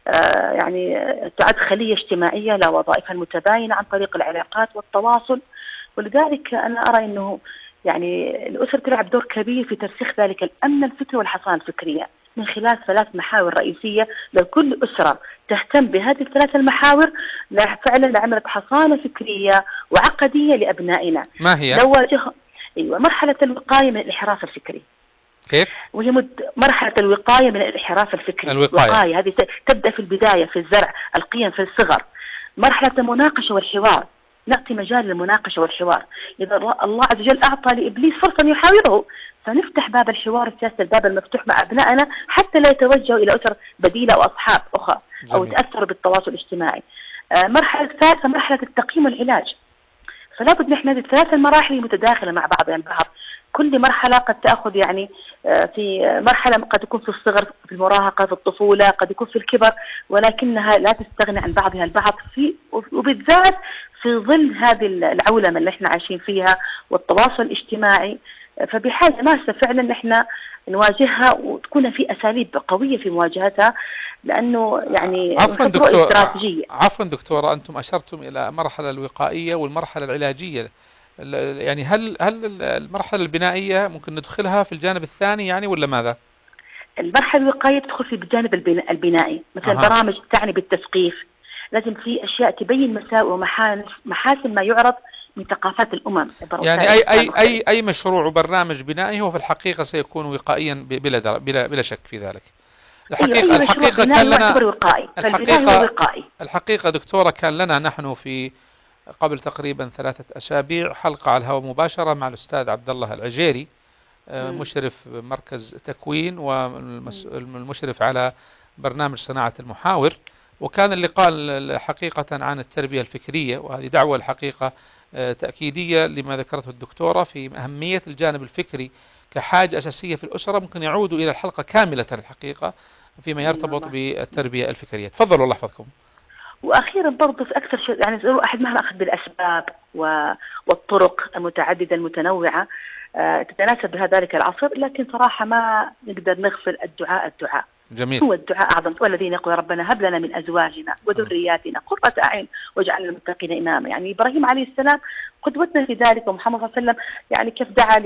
آه يعني تعد خلية اجتماعية لا وظائفها المتباينة عن طريق العلاقات والتواصل. ولذلك أنا أرى أنه يعني الأسرة تلعب دور كبير في ترسيخ ذلك الأمن الفكري والحصانة الفكرية من خلال ثلاث محاور رئيسية. لو كل أسرة تهتم بهذه الثلاث المحاور لا فعلا لعملت حصانة فكرية وعقدية لأبنائنا. ما هي؟ لو واجه أيوة مرحلة الوقاية من الانحراف الفكري. كيف؟ وهي مد... مرحلة الوقاية من الانحراف الفكري. الوقاية. وقاية هذه تبدأ في البداية في الزرع القيم في الصغر. مرحلة المناقشة والحوار، نعطي مجال للمناقشة والحوار. إذا الله عز وجل أعطى لإبليس فرصة أن يحاوره، فنفتح باب الحوار السياسي، الباب المفتوح مع أبنائنا حتى لا يتوجهوا إلى أسر بديلة أو أصحاب أخرى أو يتأثروا بالتواصل الاجتماعي. آه مرحلة ثالثة مرحلة التقييم والعلاج. فلا بد نحن هذه الثلاث المراحل متداخلة مع بعضها البعض. كل مرحلة قد تأخذ يعني في مرحلة قد تكون في الصغر، في المراهقة، في الطفولة، قد يكون في الكبر، ولكنها لا تستغني عن بعضها البعض في وبالذات في ظل هذه العولمة اللي احنا عايشين فيها والتواصل الاجتماعي. فبحاجة ماسة فعلا نحن نواجهها وتكون في أساليب قوية في مواجهتها، لأنه يعني عفوا دكتورة استراتيجية. عفوا دكتورة أنتم أشرتم إلى المرحلة الوقائية والمرحلة العلاجية، يعني هل هل المرحلة البنائية ممكن ندخلها في الجانب الثاني يعني ولا ماذا؟ المرحلة الوقائية تدخل في الجانب البنائي، مثلا أه. برامج تعني بالتثقيف، لازم في أشياء تبين مساوئ ومحاسن ما يعرض من ثقافات الأمم. يعني أي أي أي أي مشروع وبرنامج بنائي هو في الحقيقة سيكون وقائيا بلا بلا بلا شك في ذلك. الحقيقة أي الحقيقة كان لنا الحقيقة الحقيقة دكتورة كان لنا نحن في قبل تقريبا ثلاثة أسابيع حلقة على الهواء مباشرة مع الأستاذ عبد الله العجيري مشرف مركز تكوين والمشرف على برنامج صناعة المحاور، وكان اللقاء حقيقة عن التربية الفكرية، وهذه دعوة الحقيقة تأكيدية لما ذكرته الدكتورة في أهمية الجانب الفكري كحاجة أساسية في الأسرة. ممكن يعودوا إلى الحلقة كاملة الحقيقة فيما يرتبط بالتربية الفكرية. تفضلوا الله يحفظكم. وأخيرا برضو في أكثر شيء يعني الواحد مهما أخذ بالأسباب والطرق المتعددة المتنوعة تتناسب بها ذلك العصر، لكن صراحة ما نقدر نغفل الدعاء. الدعاء جميل. هو الدعاء أعظم. والذين يقول ربنا هب لنا من أزواجنا وذرياتنا قرة أعين واجعلنا للمتقين إماما. يعني إبراهيم عليه السلام قدوتنا في ذلك، ومحمد صلى الله عليه وسلم يعني كيف دعا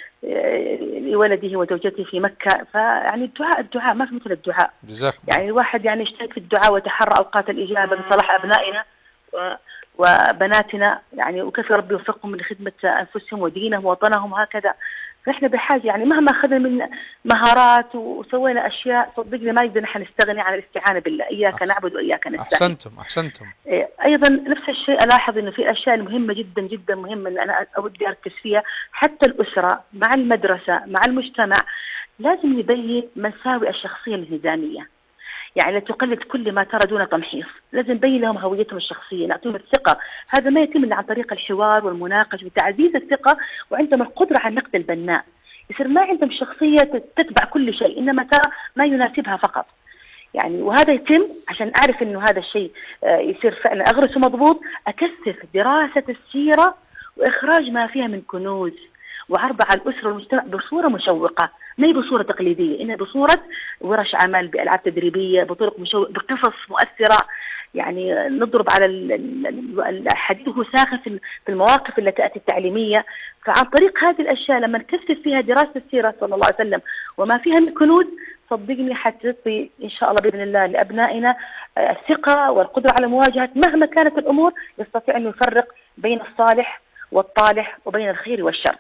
لولده وزوجته في مكة. فيعني الدعاء الدعاء ما في مثل الدعاء. جزاك يعني الواحد يعني يشترك في الدعاء ويتحرى أوقات الإجابة لصلاح أبنائنا و وبناتنا، يعني وكيف ربي يوفقهم لخدمة أنفسهم ودينهم ووطنهم هكذا. فإحنا بحاجة يعني مهما أخذنا من مهارات وسوينا أشياء صدقني ما يقدر نحن نستغني عن الاستعانة بالله. إياك نعبد وإياك نستعين. أحسنتم أحسنتم. أيضا نفس الشيء ألاحظ إنه في أشياء مهمة جدا جدا مهمة إن أنا أودي أركز فيها. حتى الأسرة مع المدرسة مع المجتمع لازم يبين مساوئ الشخصية الانهزامية، يعني لا تقلد كل ما ترى دون تمحيص. لازم نبين لهم هويتهم الشخصية، نعطيهم الثقة. هذا ما يتم إلا عن طريق الحوار والمناقشة وتعزيز الثقة، وعندهم القدرة على النقد البناء. يصير ما عندهم شخصية تتبع كل شيء، إنما ترى ما يناسبها فقط. يعني وهذا يتم عشان أعرف إنه هذا الشيء يصير فعلا أغرسه مضبوط. أكثف دراسة السيرة وإخراج ما فيها من كنوز وعرضها على الأسرة والمجتمع بصورة مشوقة، ما هي بصورة تقليدية، إنها بصورة ورش عمل بألعاب تدريبية بطرق مشوقة بقصص مؤثرة. يعني نضرب على الحديد وهو ساخن في المواقف التي تأتي التعليمية. فعن طريق هذه الأشياء لما نكثف فيها دراسة السيرة صلى الله عليه وسلم وما فيها من كنوز، صدقني حتعطي إن شاء الله بإذن الله لأبنائنا الثقة والقدرة على مواجهة مهما كانت الأمور. يستطيع أن يفرق بين الصالح والطالح وبين الخير والشر.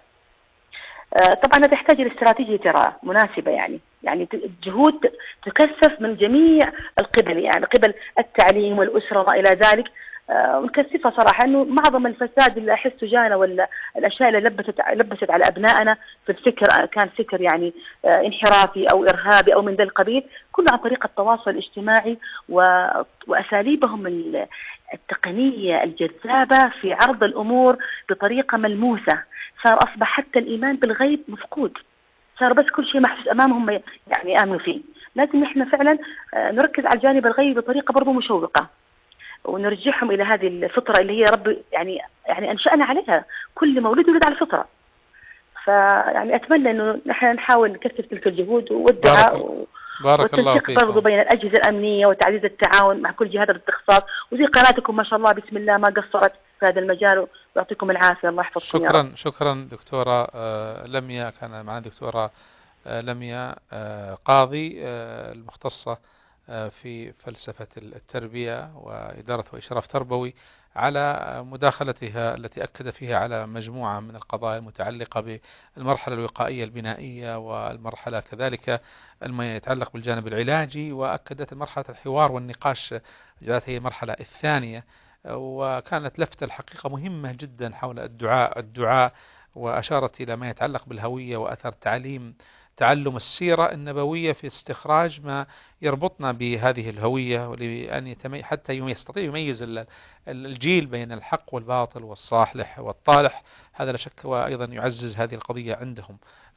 طبعا هذا يحتاج لاستراتيجية ترى مناسبة، يعني يعني جهود تكثف من جميع القبل، يعني قبل التعليم والأسرة وما إلى ذلك. ونكثفها صراحة إنه معظم الفساد اللي أحسه جانا ولا الأشياء اللي لبست لبست على أبنائنا في الفكر كان فكر يعني انحرافي أو إرهابي أو من ذا القبيل، كله عن طريق التواصل الاجتماعي وأساليبهم التقنية الجذابة في عرض الأمور بطريقة ملموسة. صار أصبح حتى الإيمان بالغيب مفقود. صار بس كل شيء محسوس أمامهم يعني يآمنوا فيه. لازم إحنا فعلا نركز على الجانب الغيبي بطريقة برضو مشوقة، ونرجعهم إلى هذه الفطرة اللي هي رب يعني يعني أنشأنا عليها. كل مولود يولد على الفطرة. فيعني أتمنى إنه نحن نحاول نكثف تلك الجهود والدعاء بارك الله فيكم. برضو بين الأجهزة الأمنية وتعزيز التعاون مع كل جهات الاختصاص، وزي قناتكم ما شاء الله بسم الله ما قصرت في هذا المجال، ويعطيكم العافية. الله يحفظكم. شكرا شكرا دكتورة لميا. كان معنا دكتورة لميا قاضي المختصة في فلسفة التربية وإدارة وإشراف تربوي، على مداخلتها التي أكد فيها على مجموعة من القضايا المتعلقة بالمرحلة الوقائية البنائية، والمرحلة كذلك ما يتعلق بالجانب العلاجي، وأكدت المرحلة الحوار والنقاش جاءت هي المرحلة الثانية. وكانت لفتة الحقيقة مهمة جدا حول الدعاء الدعاء وأشارت إلى ما يتعلق بالهوية وأثر تعليم تعلم السيرة النبوية في استخراج ما يربطنا بهذه الهوية، ولأن يتمي حتى يستطيع يميز الجيل بين الحق والباطل والصالح والطالح. هذا لا شك، وأيضا يعزز هذه القضية عندهم.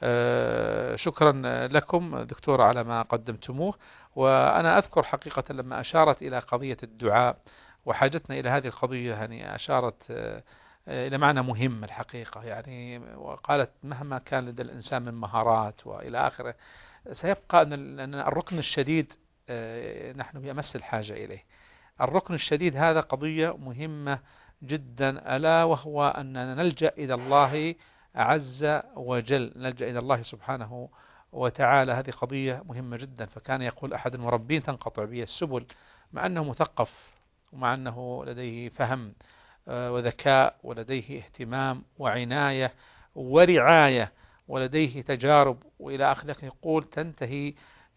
شكرا لكم دكتورة على ما قدمتموه. وأنا أذكر حقيقة لما أشارت إلى قضية الدعاء وحاجتنا إلى هذه القضية، يعني أشارت إلى معنى مهم الحقيقة، يعني وقالت مهما كان لدى الإنسان من مهارات وإلى آخره، سيبقى أن الركن الشديد نحن بأمس الحاجة إليه. الركن الشديد هذا قضية مهمة جدا، ألا وهو أننا نلجأ إلى الله عز وجل، نلجأ إلى الله سبحانه وتعالى. هذه قضية مهمة جدا. فكان يقول أحد المربين تنقطع به السبل، مع أنه مثقف ومع أنه لديه فهم وذكاء ولديه اهتمام وعناية ورعاية ولديه تجارب وإلى آخره، يقول تنتهي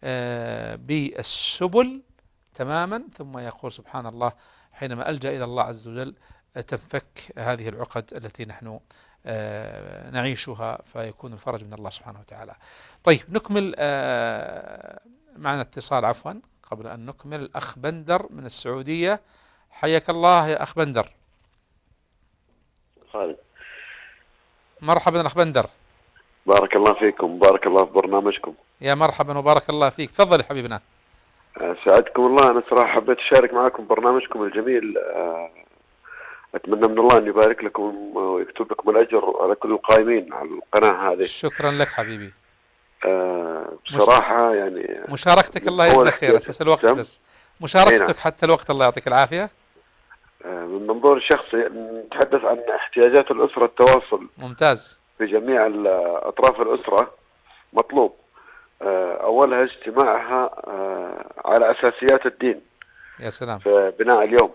بالسبل تماما، ثم يقول سبحان الله حينما ألجأ إلى الله عز وجل تنفك هذه العقد التي نحن نعيشها، فيكون الفرج من الله سبحانه وتعالى. طيب نكمل. معنا اتصال عفوا قبل أن نكمل. الأخ بندر من السعودية، حياك الله يا أخ بندر. خالد مرحبا أخ بندر. بارك الله فيكم، بارك الله في برنامجكم. يا مرحبا وبارك الله فيك، تفضل حبيبنا. سعدكم الله. أنا صراحة حبيت أشارك معكم برنامجكم الجميل. أتمنى من الله أن يبارك لكم ويكتب لكم الأجر على كل القائمين على القناة هذه. شكرا لك حبيبي. بصراحة يعني مشاركتك الله يجزاك خير. أساس الوقت بس مشاركتك حتى الوقت الله يعطيك العافية. من منظور الشخصي نتحدث عن احتياجات الأسرة. التواصل ممتاز في جميع أطراف الأسرة مطلوب. أولها اجتماعها على أساسيات الدين. يا سلام. في بناء اليوم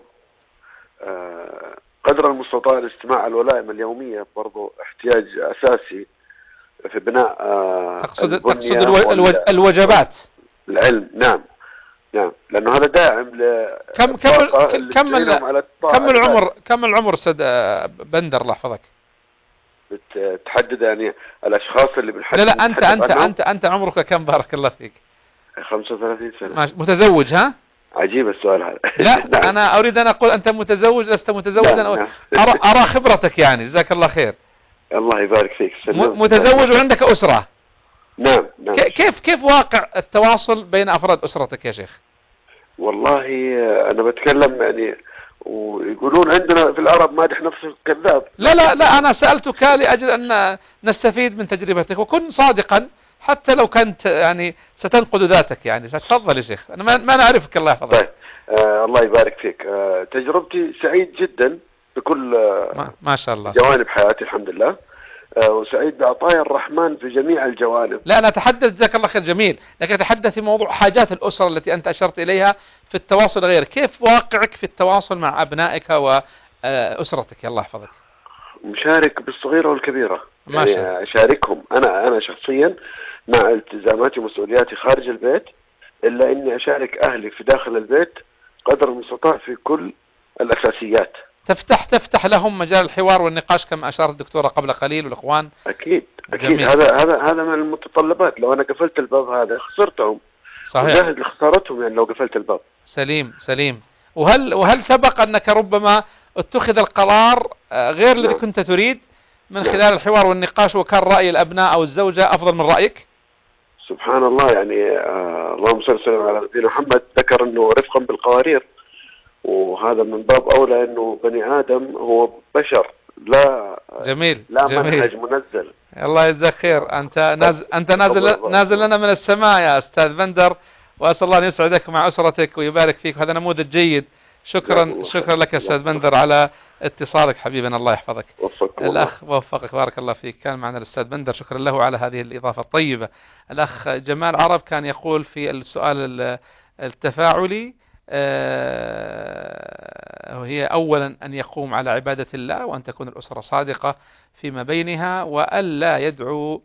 قدر المستطاع الاجتماع على الولائم اليومية برضو احتياج أساسي في بناء تقصد, تقصد الو... الوج... الوجبات العلم. نعم نعم، لأنه هذا داعم ل كم كم كم ال... كم العمر كم العمر سد بندر الله يحفظك؟ بتحدد يعني الأشخاص اللي بنحدد. لا لا أنت أنت أنت أنت عمرك كم بارك الله فيك؟ خمسة وثلاثين سنة. ماشي. متزوج ها؟ عجيب السؤال هذا. لا نعم. أنا أريد أن أقول أنت متزوج لست متزوجا. نعم. نعم. أرى أرى خبرتك يعني، جزاك الله خير. الله يبارك فيك. م... متزوج وعندك أسرة. نعم نعم. كيف كيف واقع التواصل بين أفراد أسرتك يا شيخ؟ والله أنا بتكلم يعني، ويقولون عندنا في العرب مادح نفسه كذاب. لا لا لا أنا سألتك لأجل أن نستفيد من تجربتك، وكن صادقا حتى لو كنت يعني ستنقد ذاتك يعني. فتفضل يا شيخ، أنا ما, ما نعرفك الله يحفظك. طيب آه الله يبارك فيك. آه تجربتي سعيد جدا بكل آه ما, ما شاء الله جوانب حياتي الحمد لله. آه وسعيد بعطايا الرحمن في جميع الجوانب. لا أنا أتحدث جزاك الله خير جميل، لكن أتحدث في موضوع حاجات الأسرة التي أنت أشرت إليها في التواصل غير. كيف واقعك في التواصل مع أبنائك وأسرتك يا الله يحفظك؟ مشارك بالصغيرة والكبيرة. ما شاء يعني أشاركهم أنا أنا شخصيا مع التزاماتي ومسؤولياتي خارج البيت، إلا إني أشارك أهلي في داخل البيت قدر المستطاع في كل الأساسيات. تفتح تفتح لهم مجال الحوار والنقاش كما أشارت الدكتورة قبل قليل والإخوان. أكيد أكيد. جميل. هذا هذا هذا من المتطلبات. لو أنا قفلت الباب هذا خسرتهم. صحيح. وجاهد لخسارتهم يعني لو قفلت الباب. سليم سليم. وهل وهل سبق أنك ربما اتخذ القرار غير الذي نعم. كنت تريد من نعم. خلال الحوار والنقاش، وكان رأي الأبناء أو الزوجة أفضل من رأيك؟ سبحان الله يعني آه اللهم صل وسلم على نبينا محمد، ذكر أنه رفقا بالقوارير، وهذا من باب أولى أنه بني آدم هو بشر، لا جميل لا جميل. منهج منزل. الله يجزاك خير. أنت نازل أنت نازل نازل لنا من السماء يا أستاذ بندر، وأسأل الله أن يسعدك مع أسرتك ويبارك فيك، وهذا نموذج جيد. شكرا شكرا لك أستاذ بندر على اتصالك حبيبنا، الله يحفظك. الأخ وفقك بارك الله فيك. كان معنا الأستاذ بندر، شكرا له على هذه الإضافة الطيبة. الأخ جمال عرب كان يقول في السؤال التفاعلي وهي أولا أن يقوم على عبادة الله، وأن تكون الأسرة صادقة فيما بينها، وألا يدعو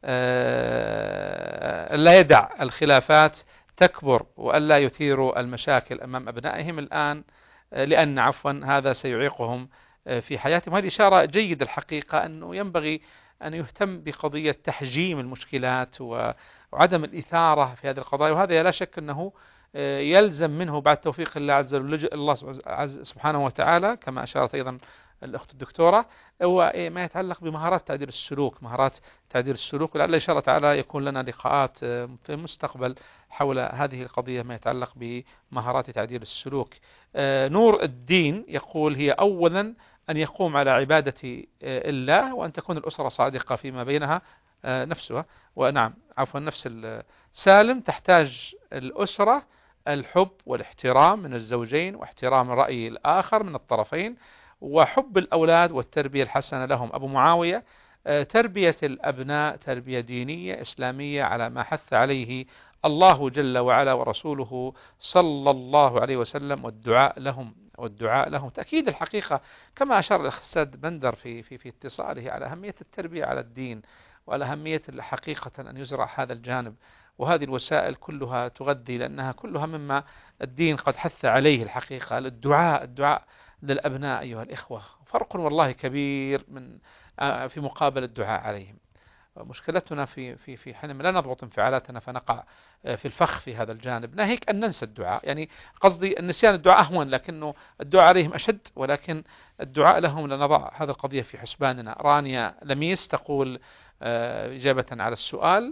لا يدع الخلافات تكبر، وألا يثيروا المشاكل أمام أبنائهم الآن، لأن عفوا هذا سيعيقهم في حياتهم. هذه إشارة جيدة الحقيقة، أنه ينبغي أن يهتم بقضية تحجيم المشكلات وعدم الإثارة في هذه القضايا، وهذا لا شك أنه يلزم منه بعد توفيق الله عز وجل الله سبحانه وتعالى، كما أشارت أيضا الأخت الدكتورة، هو ما يتعلق بمهارات تعديل السلوك، مهارات تعديل السلوك. ولعل إن شاء الله تعالى يكون لنا لقاءات في المستقبل حول هذه القضية ما يتعلق بمهارات تعديل السلوك. نور الدين يقول هي أولا أن يقوم على عبادة الله، وأن تكون الأسرة صادقة فيما بينها نفسها. ونعم عفوا نفس سالم تحتاج الأسرة الحب والاحترام من الزوجين، واحترام رأي الآخر من الطرفين، وحب الأولاد والتربية الحسنة لهم. أبو معاوية تربية الأبناء تربية دينية إسلامية على ما حث عليه الله جل وعلا ورسوله صلى الله عليه وسلم، والدعاء لهم والدعاء لهم تأكيد الحقيقة، كما أشار الأستاذ بندر في في في اتصاله على أهمية التربية على الدين، وعلى أهمية حقيقة أن يزرع هذا الجانب. وهذه الوسائل كلها تغذي، لأنها كلها مما الدين قد حث عليه الحقيقة. الدعاء الدعاء للأبناء أيها الإخوة فرق والله كبير من في مقابل الدعاء عليهم. مشكلتنا في في في حينما لا نضبط انفعالاتنا فنقع في الفخ في هذا الجانب، ناهيك أن ننسى الدعاء. يعني قصدي النسيان الدعاء أهون، لكنه الدعاء عليهم أشد، ولكن الدعاء لهم لنضع هذا القضية في حسباننا. رانيا لميس تقول إجابة على السؤال،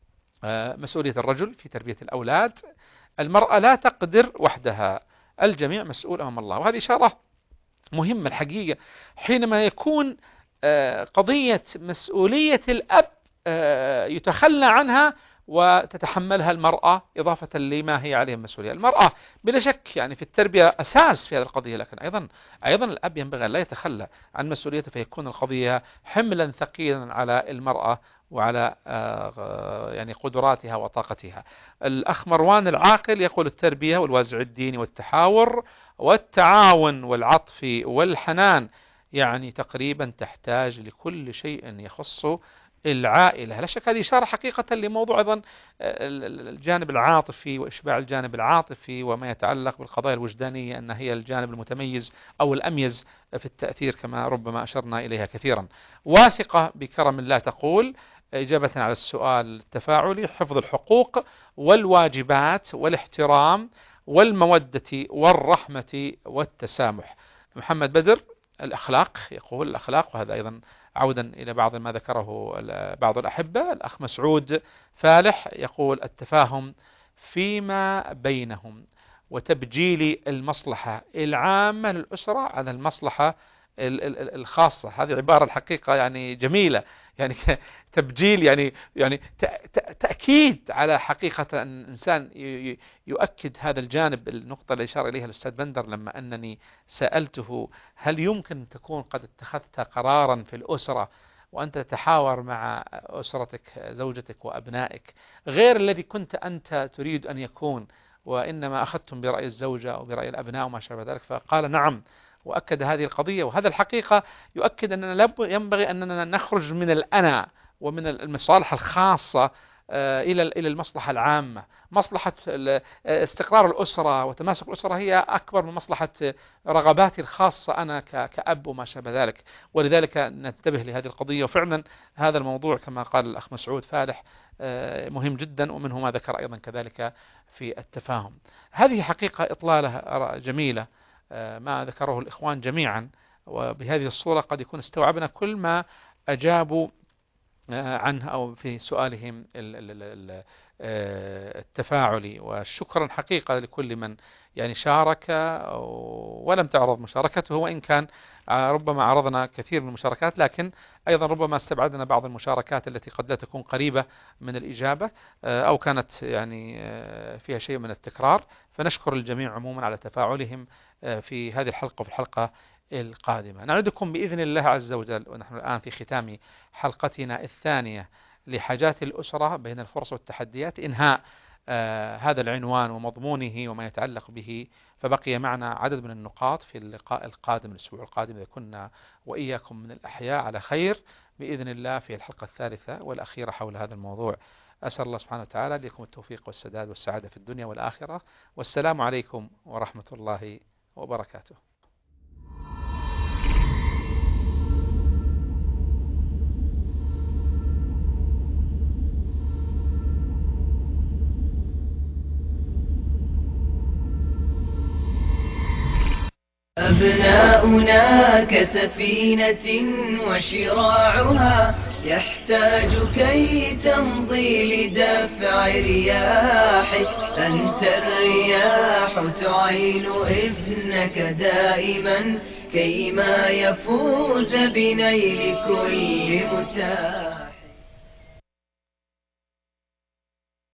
مسؤولية الرجل في تربية الأولاد، المرأة لا تقدر وحدها، الجميع مسؤول أمام الله. وهذه إشارة مهمة الحقيقة، حينما يكون قضية مسؤولية الأب يتخلى عنها وتتحملها المرأة إضافة لما هي عليه المسؤولية. المرأة بلا شك يعني في التربية أساس في هذه القضية، لكن أيضا أيضا الأب ينبغي أن لا يتخلى عن مسؤوليته، فيكون القضية حملا ثقيلا على المرأة وعلى يعني قدراتها وطاقتها. الأخ مروان العاقل يقول التربية والوازع الديني والتحاور والتعاون والعطف والحنان يعني تقريبا تحتاج لكل شيء يخص العائلة. لا شك هذه إشارة حقيقة لموضوع أيضا الجانب العاطفي وإشباع الجانب العاطفي وما يتعلق بالقضايا الوجدانية، أن هي الجانب المتميز أو الأميز في التأثير كما ربما أشرنا إليها كثيرا. واثقة بكرم الله تقول إجابة على السؤال التفاعلي حفظ الحقوق والواجبات والاحترام والمودة والرحمة والتسامح. محمد بدر الأخلاق يقول الأخلاق، وهذا أيضا عودا إلى بعض ما ذكره بعض الأحبة. الأخ مسعود فالح يقول التفاهم فيما بينهم وتبجيل المصلحة العامة للأسرة على المصلحة الخاصة. هذه عبارة الحقيقة يعني جميلة، يعني تبجيل يعني يعني تأكيد على حقيقة أن الإنسان يؤكد هذا الجانب. النقطة اللي أشار إليها الأستاذ بندر لما أنني سألته هل يمكن تكون قد اتخذت قرارا في الأسرة وأنت تتحاور مع أسرتك زوجتك وأبنائك غير الذي كنت أنت تريد أن يكون، وإنما أخذتم برأي الزوجة أو برأي الأبناء وما شابه ذلك؟ فقال نعم، وأكد هذه القضية. وهذا الحقيقة يؤكد أننا ينبغي أننا نخرج من الأنا ومن المصالح الخاصة إلى إلى المصلحة العامة. مصلحة استقرار الأسرة وتماسك الأسرة هي أكبر من مصلحة رغباتي الخاصة أنا كأب وما شابه ذلك، ولذلك ننتبه لهذه القضية. وفعلا هذا الموضوع كما قال الأخ مسعود فالح مهم جدا، ومنه ما ذكر أيضا كذلك في التفاهم. هذه حقيقة إطلالة جميلة ما ذكره الإخوان جميعا، وبهذه الصورة قد يكون استوعبنا كل ما أجابوا عنه أو في سؤالهم التفاعلي. وشكرا حقيقة لكل من يعني شارك ولم تعرض مشاركته، وإن كان ربما عرضنا كثير من المشاركات، لكن أيضا ربما استبعدنا بعض المشاركات التي قد لا تكون قريبة من الإجابة أو كانت يعني فيها شيء من التكرار. فنشكر الجميع عموما على تفاعلهم في هذه الحلقة وفي الحلقة القادمة. نعدكم بإذن الله عز وجل ونحن الآن في ختام حلقتنا الثانية لحاجات الأسرة بين الفرص والتحديات، إنهاء آه هذا العنوان ومضمونه وما يتعلق به. فبقي معنا عدد من النقاط في اللقاء القادم الأسبوع القادم، إذا كنا وإياكم من الأحياء على خير بإذن الله في الحلقة الثالثة والأخيرة حول هذا الموضوع. أسأل الله سبحانه وتعالى لكم التوفيق والسداد والسعادة في الدنيا والآخرة، والسلام عليكم ورحمة الله وبركاته. أبناؤنا كسفينة وشراعها يحتاج كي تمضي لدفع رياحه. أنت الرياح تعين ابنك دائما كيما يفوز بنيل كل متاح.